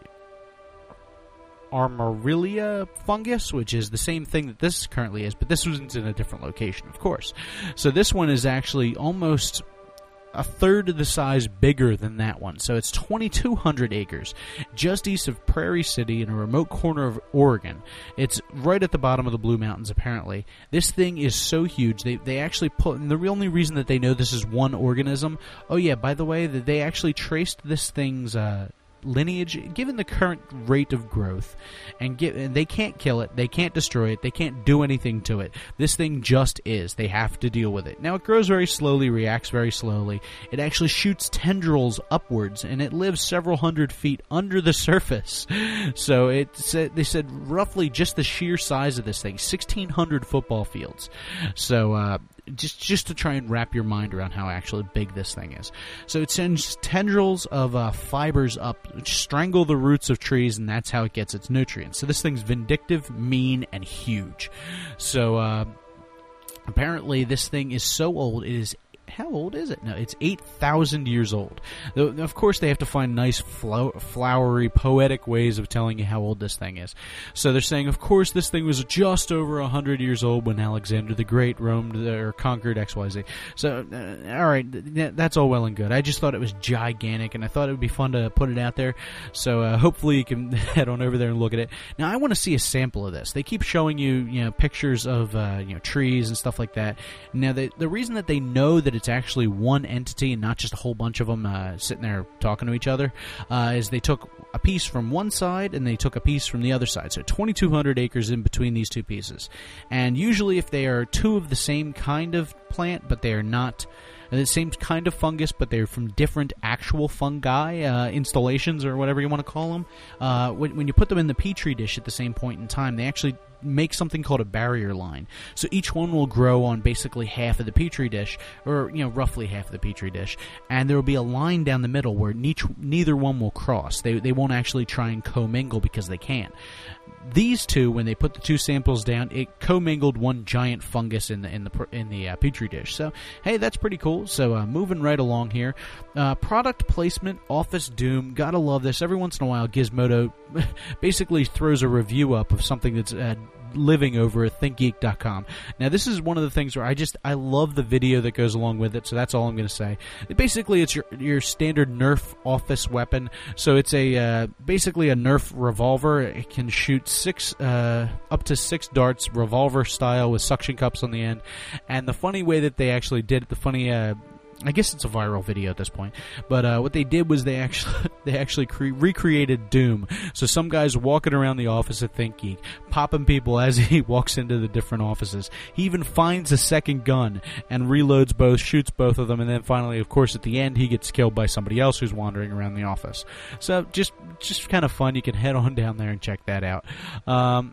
Armorillia fungus, which is the same thing that this currently is, but this was in a different location, of course. So this one is actually almost a third of the size bigger than that one. So it's twenty-two hundred acres, just east of Prairie City in a remote corner of Oregon. It's right at the bottom of the Blue Mountains, apparently. This thing is so huge. They they actually put, and the only reason that they know this is one organism, oh yeah, by the way, that they actually traced this thing's uh, lineage, given the current rate of growth, and, get, and they can't kill it, they can't destroy it, they can't do anything to it. This thing just is. They have to deal with it. Now, it grows very slowly, reacts very slowly. It actually shoots tendrils upwards, and it lives several hundred feet under the surface. So it said, they said roughly just the sheer size of this thing, sixteen hundred football fields. So uh, just just to try and wrap your mind around how actually big this thing is. So it sends tendrils of uh, fibers up, which strangle the roots of trees, and that's how it gets its nutrients. So this thing's vindictive, mean, and huge. So uh, apparently this thing is so old, it is... How old is it? No, it's eight thousand years old. Of course, they have to find nice, flowery, poetic ways of telling you how old this thing is. So they're saying, of course, this thing was just over one hundred years old when Alexander the Great roamed or conquered X Y Z. So, uh, all right, that's all well and good. I just thought it was gigantic, and I thought it would be fun to put it out there. So uh, hopefully you can head on over there and look at it. Now, I want to see a sample of this. They keep showing you, you know, pictures of uh, you know trees and stuff like that. Now, the, the reason that they know that it's actually one entity and not just a whole bunch of them uh, sitting there talking to each other uh, is they took a piece from one side and they took a piece from the other side. So twenty-two hundred acres in between these two pieces. And usually if they are two of the same kind of plant, but they are not the same kind of fungus, but they're from different actual fungi uh, installations or whatever you want to call them, uh, when, when you put them in the Petri dish at the same point in time, they actually make something called a barrier line. So each one will grow on basically half of the Petri dish, or you know, roughly half of the Petri dish, and there will be a line down the middle where each, neither one will cross. They they won't actually try and commingle because they can't. These two, when they put the two samples down, it commingled one giant fungus in the in the in the uh, Petri dish. So hey, that's pretty cool. So uh, moving right along here, uh, product placement, Office Doom. Gotta love this. Every once in a while, Gizmodo basically throws a review up of something that's uh, living over at think geek dot com. Now, this is one of the things where I just I love the video that goes along with it. So that's all I'm going to say. Basically, it's your your standard Nerf office weapon. So it's a uh, basically a Nerf revolver. It can shoot six uh, up to six darts, revolver style, with suction cups on the end. And the funny way that they actually did it, the funny. Uh, I guess it's a viral video at this point, but uh, what they did was they actually they actually cre- recreated Doom. So some guy's walking around the office at ThinkGeek, popping people as he walks into the different offices. He even finds a second gun and reloads both, shoots both of them, and then finally, of course, at the end, he gets killed by somebody else who's wandering around the office. So just just kind of fun. You can head on down there and check that out. Um,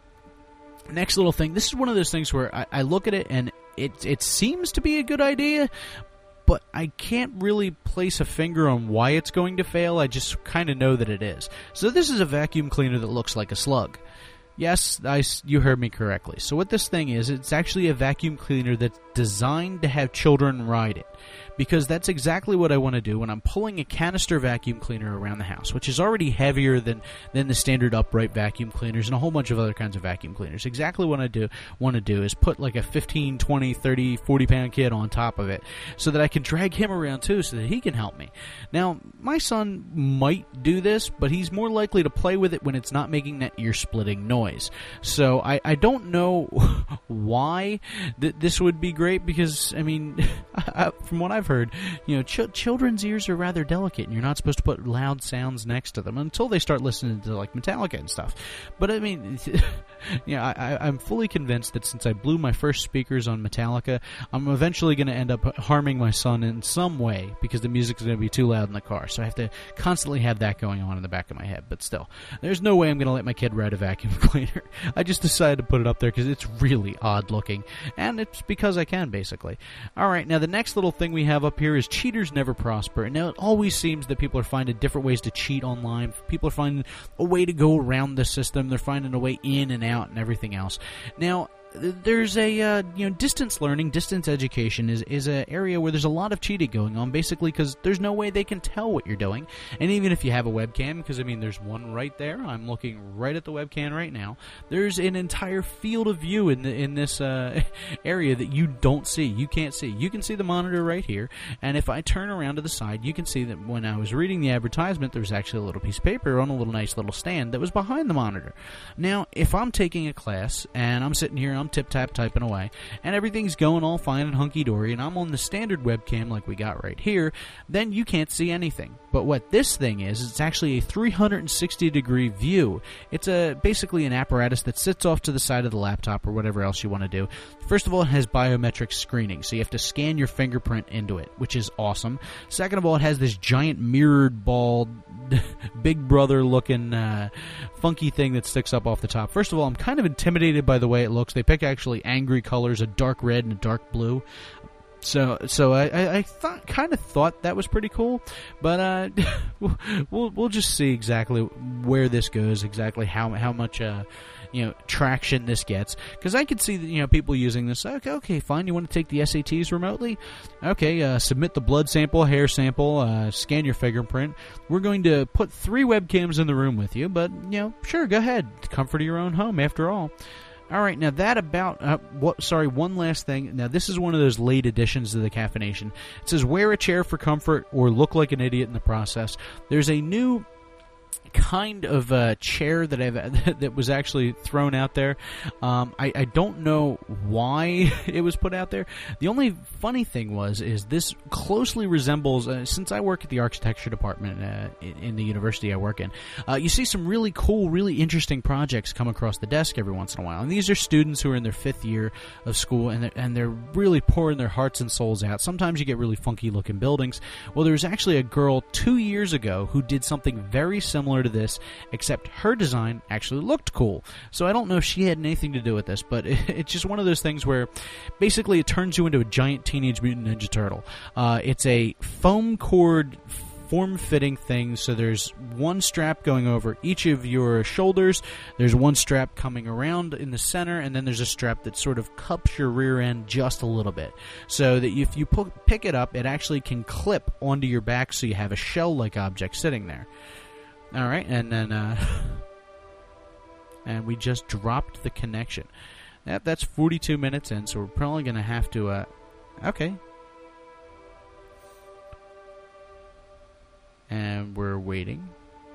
next little thing. This is one of those things where I, I look at it and it it seems to be a good idea, but I can't really place a finger on why it's going to fail. I just kind of know that it is. So this is a vacuum cleaner that looks like a slug. Yes, I, you heard me correctly. So what this thing is, it's actually a vacuum cleaner that's designed to have children ride it. Because that's exactly what I want to do when I'm pulling a canister vacuum cleaner around the house, which is already heavier than, than the standard upright vacuum cleaners and a whole bunch of other kinds of vacuum cleaners. Exactly what I do want to do is put like a fifteen, twenty, thirty, forty pound kid on top of it so that I can drag him around too so that he can help me. Now, my son might do this, but he's more likely to play with it when it's not making that ear-splitting noise. So I, I don't know why th- this would be great because, I mean, I, from what I've heard, you know, ch- children's ears are rather delicate, and you're not supposed to put loud sounds next to them until they start listening to, like, Metallica and stuff. But, I mean, you know, I, I'm fully convinced that since I blew my first speakers on Metallica, I'm eventually going to end up harming my son in some way because the music's going to be too loud in the car. So I have to constantly have that going on in the back of my head. But still, there's no way I'm going to let my kid ride a vacuum cleaner. I just decided to put it up there because it's really odd looking, and it's because I can, basically. All right, now the next little thing we have up here is cheaters never prosper. And now it always seems that people are finding different ways to cheat online. People are finding a way to go around the system. They're finding a way in and out and everything else. Now, there's a, uh, you know, distance learning, distance education is, is an area where there's a lot of cheating going on, basically because there's no way they can tell what you're doing. And even if you have a webcam, because, I mean, there's one right there. I'm looking right at the webcam right now. There's an entire field of view in the, in this uh, area that you don't see. You can't see. You can see the monitor right here, and if I turn around to the side, you can see that when I was reading the advertisement, there was actually a little piece of paper on a little nice little stand that was behind the monitor. Now, if I'm taking a class, and I'm sitting here, I'm tip-tap typing away, and everything's going all fine and hunky-dory, and I'm on the standard webcam like we got right here, then you can't see anything. But what this thing is, it's actually a three hundred sixty degree view. It's a basically an apparatus that sits off to the side of the laptop or whatever else you want to do. First of all, it has biometric screening, so you have to scan your fingerprint into it, which is awesome. Second of all, it has this giant mirrored ball, Big Brother-looking uh, funky thing that sticks up off the top. First of all, I'm kind of intimidated by the way it looks. They pick actually angry colors, a dark red and a dark blue. So, so I, I, I thought, kind of thought that was pretty cool, but uh, we'll we'll just see exactly where this goes, exactly how how much uh, you know traction this gets. Because I could see that, you know, people using this. Okay, okay, fine. You want to take the S A Ts remotely? Okay, uh, submit the blood sample, hair sample, uh, scan your fingerprint. We're going to put three webcams in the room with you, but you know, sure, go ahead. Comfort of your own home, after all. All right, now that about, uh, what? Sorry, one last thing. Now, this is one of those late additions to the Caffeination. It says, wear a chair for comfort or look like an idiot in the process. There's a new kind of uh, chair that I've that was actually thrown out there. Um, I, I don't know why it was put out there. The only funny thing was is this closely resembles. Uh, since I work at the architecture department uh, in, in the university I work in, uh, you see some really cool, really interesting projects come across the desk every once in a while. And these are students who are in their fifth year of school, and they're, and they're really pouring their hearts and souls out. Sometimes you get really funky looking buildings. Well, there was actually a girl two years ago who did something very similar to this, except her design actually looked cool. So I don't know if she had anything to do with this, but it, it's just one of those things where basically it turns you into a giant Teenage Mutant Ninja Turtle. Uh, it's a foam cord form-fitting thing, so there's one strap going over each of your shoulders, there's one strap coming around in the center, and then there's a strap that sort of cups your rear end just a little bit, so that if you pu- pick it up, it actually can clip onto your back, so you have a shell-like object sitting there. All right, and then uh, and we just dropped the connection. That that's forty-two minutes in, so we're probably going to have to. Uh, okay, and we're waiting,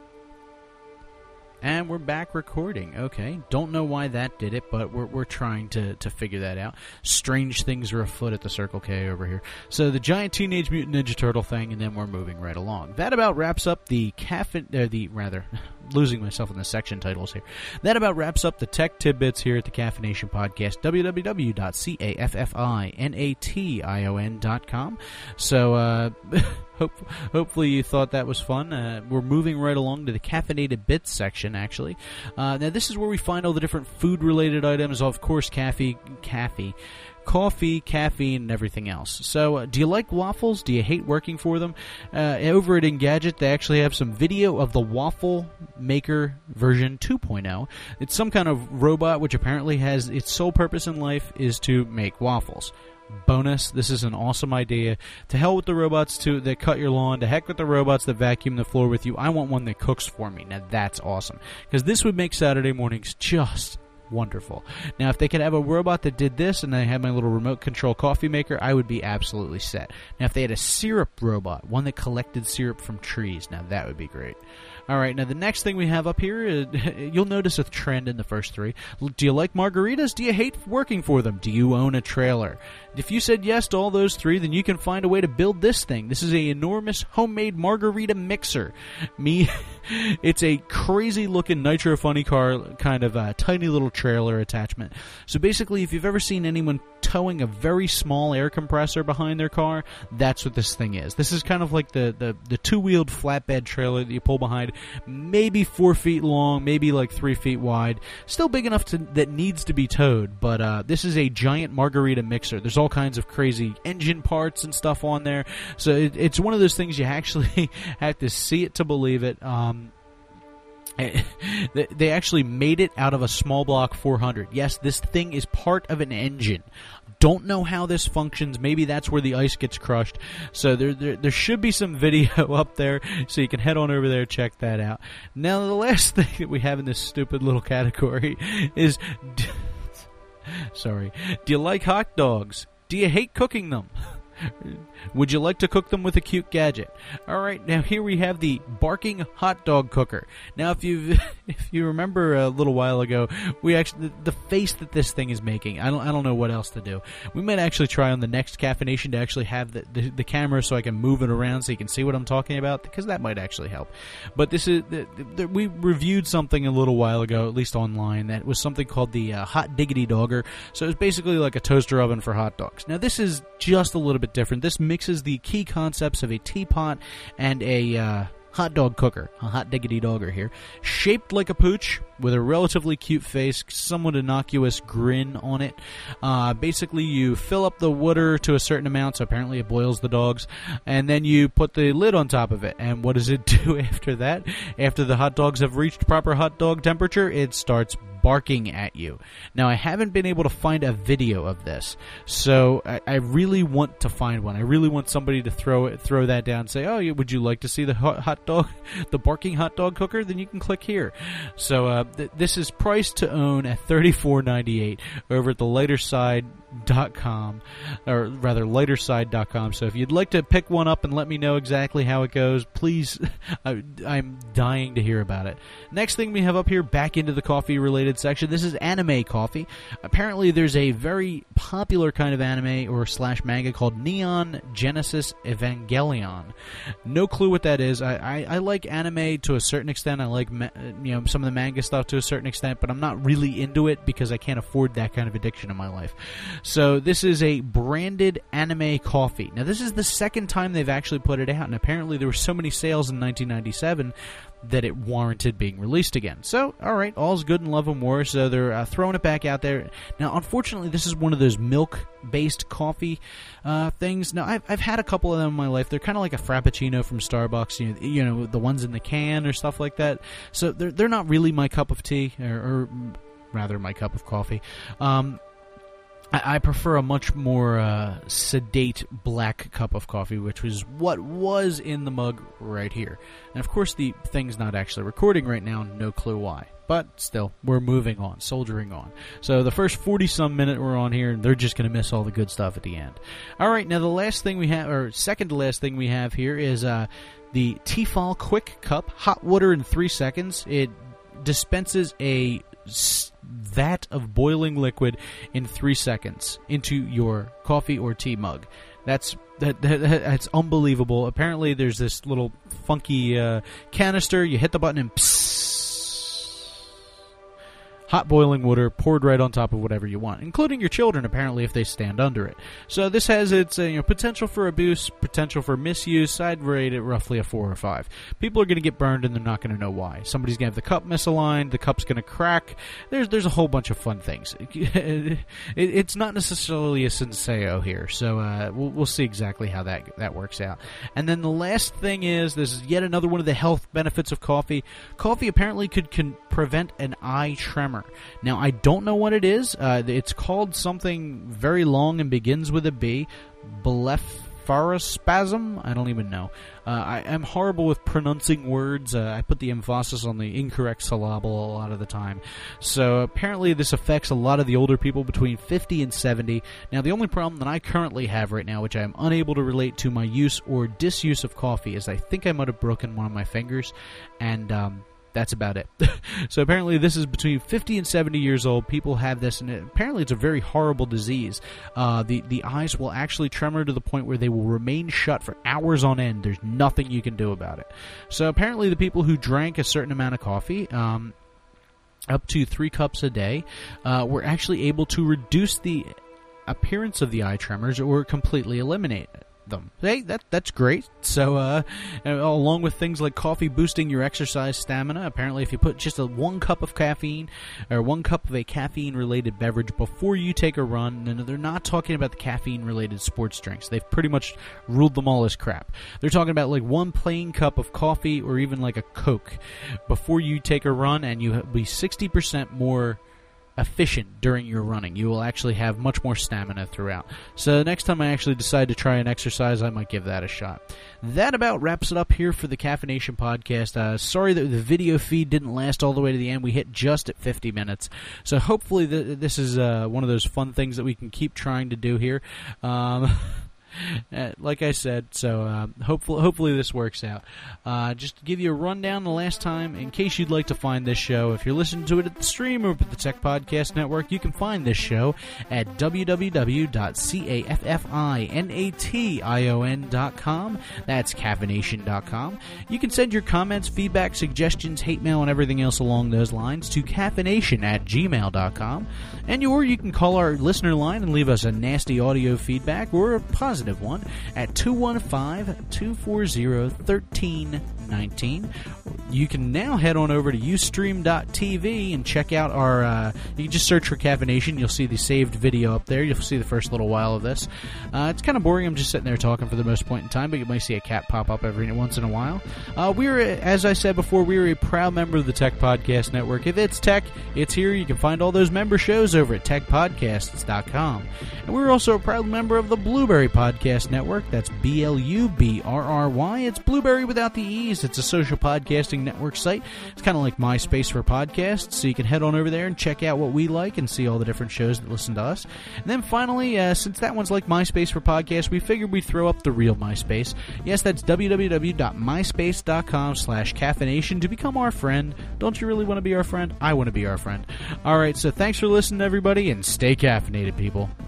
and we're back recording. Okay, don't know why that did it, but we're we're trying to to figure that out. Strange things are afoot at the Circle K over here. So the giant Teenage Mutant Ninja Turtle thing, and then we're moving right along. That about wraps up the caffeine. Uh, the rather. Losing myself in the section titles here. That about wraps up the tech tidbits here at the Caffeination Podcast, w w w dot caffeination dot com. So, uh, hope, hopefully you thought that was fun. Uh, we're moving right along to the Caffeinated Bits section, actually. Uh, now, this is where we find all the different food-related items. Of course, caffee, caffee, coffee, caffeine, and everything else. So, uh, do you like waffles? Do you hate working for them? Uh, over at Engadget, they actually have some video of the Waffle Maker version two point oh. It's some kind of robot which apparently has its sole purpose in life is to make waffles. Bonus, this is an awesome idea. To hell with the robots to, that cut your lawn. To heck with the robots that vacuum the floor with you. I want one that cooks for me. Now, that's awesome. Because this would make Saturday mornings just wonderful. Now, if they could have a robot that did this and I had my little remote control coffee maker, I would be absolutely set. Now, if they had a syrup robot, one that collected syrup from trees, now that would be great. All right, now the next thing we have up here, is, you'll notice a trend in the first three. Do you like margaritas? Do you hate working for them? Do you own a trailer? If you said yes to all those three, then you can find a way to build this thing. This is an enormous homemade margarita mixer. Me, it's a crazy-looking Nitro Funny Car kind of uh, tiny little trailer attachment. So basically, if you've ever seen anyone towing a very small air compressor behind their car, that's what this thing is. This is kind of like the, the, the two-wheeled flatbed trailer that you pull behind, maybe four feet long, maybe like three feet wide. Still big enough to, that needs to be towed, but uh, this is a giant margarita mixer. There's all kinds of crazy engine parts and stuff on there. So it, it's one of those things you actually have to see it to believe it. Um, They actually made it out of a small block four hundred. Yes, this thing is part of an engine. Don't know how this functions. Maybe that's where the ice gets crushed. So there, there, there should be some video up there, so you can head on over there and check that out. Now, the last thing that we have in this stupid little category is... Sorry. Do you like hot dogs? Do you hate cooking them? Would you like to cook them with a cute gadget? All right, now here we have the barking hot dog cooker. Now, if you if you remember a little while ago, we actually the, the face that this thing is making. I don't I don't know what else to do. We might actually try on the next Caffeination to actually have the, the, the camera so I can move it around so you can see what I'm talking about, because that might actually help. But this is the, the, we reviewed something a little while ago, at least online, that was something called the uh, Hot Diggity Dogger. So it's basically like a toaster oven for hot dogs. Now, this is just a little bit different. This mixes the key concepts of a teapot and a uh, hot dog cooker, a hot diggity dogger here, shaped like a pooch with a relatively cute face, somewhat innocuous grin on it. Uh, basically, you fill up the water to a certain amount, so apparently it boils the dogs, and then you put the lid on top of it. And what does it do after that? After the hot dogs have reached proper hot dog temperature, it starts barking at you. Now, I haven't been able to find a video of this, so I, I really want to find one. I really want somebody to throw it, throw that down and say, oh, would you like to see the hot, hot dog, the barking hot dog cooker? Then you can click here. So uh, th- this is priced to own at thirty-four ninety-eight over at the lighter side dot com, or rather lighter side dot com. So if you'd like to pick one up and let me know exactly how it goes, please, I, I'm dying to hear about it. Next thing we have up here, back into the coffee related section, this is anime coffee. Apparently there's a very popular kind of anime or slash manga called Neon Genesis Evangelion. No clue what that is. I, I, I like anime to a certain extent. I like ma- you know some of the manga stuff to a certain extent, but I'm not really into it because I can't afford that kind of addiction in my life. So this is a branded anime coffee. Now, this is the second time they've actually put it out, and apparently there were so many sales in nineteen ninety-seven that it warranted being released again. So, all right, all's good in love and war, so they're uh, throwing it back out there. Now, unfortunately, this is one of those milk-based coffee uh, things. Now, I've, I've had a couple of them in my life. They're kind of like a Frappuccino from Starbucks, you know, you know, the ones in the can or stuff like that. So they're, they're not really my cup of tea, or, or rather my cup of coffee. Um... I prefer a much more uh, sedate black cup of coffee, which was what was in the mug right here. And of course, the thing's not actually recording right now, no clue why. But still, we're moving on, soldiering on. So the first forty-some minute we're on here, and they're just going to miss all the good stuff at the end. All right, now the last thing we have, or second to last thing we have here is uh, the Tefal Quick Cup, hot water in three seconds. It dispenses a vat of boiling liquid in three seconds into your coffee or tea mug. That's that, that that's unbelievable. Apparently, there's this little funky uh, canister. You hit the button and psss, hot boiling water poured right on top of whatever you want, including your children, apparently, if they stand under it. So this has its uh, you know, potential for abuse, potential for misuse. I'd rate it roughly a four or five. People are going to get burned, and they're not going to know why. Somebody's going to have the cup misaligned, the cup's going to crack. There's there's a whole bunch of fun things. it, it's not necessarily a Senseo here, so uh, we'll, we'll see exactly how that, that works out. And then the last thing is, this is yet another one of the health benefits of coffee. Coffee apparently could can prevent an eye tremor. Now, I don't know what it is. Uh, it's called something very long and begins with a B. Blepharospasm? I don't even know. Uh, I, I'm horrible with pronouncing words. Uh, I put the emphasis on the incorrect syllable a lot of the time. So apparently this affects a lot of the older people between fifty and seventy. Now, the only problem that I currently have right now, which I am unable to relate to my use or disuse of coffee, is I think I might have broken one of my fingers, and um, that's about it. So apparently this is between fifty and seventy years old. People have this, and it, apparently it's a very horrible disease. Uh, the, the eyes will actually tremor to the point where they will remain shut for hours on end. There's nothing you can do about it. So apparently the people who drank a certain amount of coffee, um, up to three cups a day, uh, were actually able to reduce the appearance of the eye tremors or completely eliminate it. Them. Hey, that that's great. So, uh, along with things like coffee boosting your exercise stamina, apparently if you put just a one cup of caffeine or one cup of a caffeine-related beverage before you take a run, and they're not talking about the caffeine-related sports drinks. They've pretty much ruled them all as crap. They're talking about like one plain cup of coffee or even like a Coke before you take a run, and you'll be sixty percent more efficient during your running. You will actually have much more stamina throughout. So next time I actually decide to try an exercise, I might give that a shot. That about wraps it up here for the Caffeination Podcast. Uh, sorry that the video feed didn't last all the way to the end. We hit just at fifty minutes. So hopefully th- this is uh, one of those fun things that we can keep trying to do here. Um... Uh, like I said, so uh, hopefully, hopefully this works out. Uh, just to give you a rundown the last time, in case you'd like to find this show, if you're listening to it at the stream or at the Tech Podcast Network, you can find this show at w w w dot caffeination dot com. That's caffeination dot com. You can send your comments, feedback, suggestions, hate mail, and everything else along those lines to caffeination at gmail dot com. And or you can call our listener line and leave us a nasty audio feedback or a positive one at two one five, two four zero, one three one nine. You can now head on over to ustream dot t v and check out our, uh, you can just search for Caffeination. You'll see the saved video up there. You'll see the first little while of this. Uh, it's kind of boring. I'm just sitting there talking for the most point in time, but you might see a cat pop up every once in a while. Uh, we're, as I said before, we're a proud member of the Tech Podcast Network. If it's tech, it's here. You can find all those member shows over at tech podcasts dot com. And we're also a proud member of the Blueberry Podcast Network. That's B L U B R R Y. It's Blueberry without the E's. It's a social podcasting network site. It's kind of like MySpace for podcasts, so you can head on over there and check out what we like and see all the different shows that listen to us. And then finally, uh, since that one's like MySpace for podcasts, we figured we'd throw up the real MySpace. Yes, that's w w w dot myspace dot com slash caffeination to become our friend. Don't you really want to be our friend? I want to be our friend. All right, so thanks for listening, everybody, and stay caffeinated, people.